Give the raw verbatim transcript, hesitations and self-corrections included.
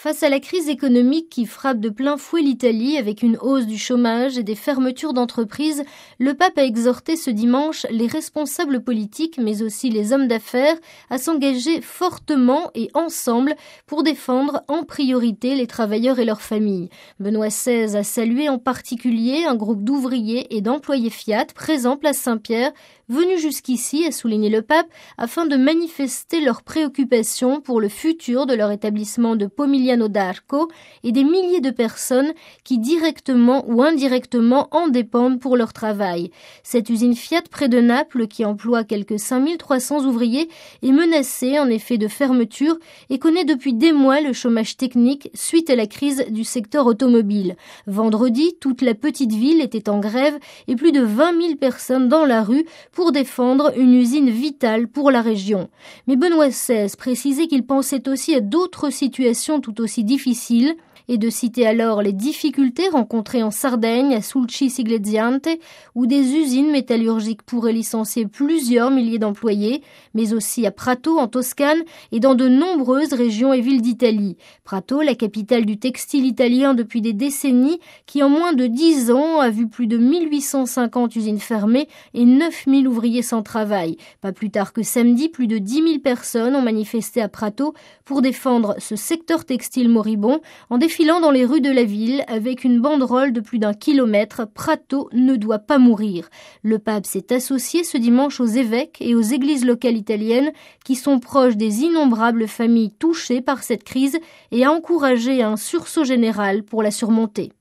Face à la crise économique qui frappe de plein fouet l'Italie avec une hausse du chômage et des fermetures d'entreprises, le pape a exhorté ce dimanche les responsables politiques mais aussi les hommes d'affaires à s'engager fortement et ensemble pour défendre en priorité les travailleurs et leurs familles. Benoît seize a salué en particulier un groupe d'ouvriers et d'employés Fiat présents place Saint-Pierre, venus jusqu'ici, a souligné le pape, afin de manifester leurs préoccupations pour le futur de leur établissement de Pomigliano d'Arco et des milliers de personnes qui directement ou indirectement en dépendent pour leur travail. Cette usine Fiat près de Naples, qui emploie quelques cinq mille trois cents ouvriers, est menacée en effet de fermeture et connaît depuis des mois le chômage technique suite à la crise du secteur automobile. Vendredi, toute la petite ville était en grève et plus de vingt mille personnes dans la rue pour défendre une usine vitale pour la région. Mais Benoît seize précisait qu'il pensait aussi à d'autres situations tout aussi difficiles et de citer alors les difficultés rencontrées en Sardaigne, à Sulci-Sigleziante, où des usines métallurgiques pourraient licencier plusieurs milliers d'employés, mais aussi à Prato en Toscane et dans de nombreuses régions et villes d'Italie. Prato, la capitale du textile italien depuis des décennies, qui en moins de dix ans a vu plus de mille huit cent cinquante usines fermées et neuf mille ouvriers sans travail. Pas plus tard que samedi, plus de dix mille personnes ont manifesté à Prato pour défendre ce secteur textile moribond en défilant dans les rues de la ville avec une banderole de plus d'un kilomètre « Prato ne doit pas mourir ». Le pape s'est associé ce dimanche aux évêques et aux églises locales italiennes qui sont proches des innombrables familles touchées par cette crise et a encouragé un sursaut général pour la surmonter.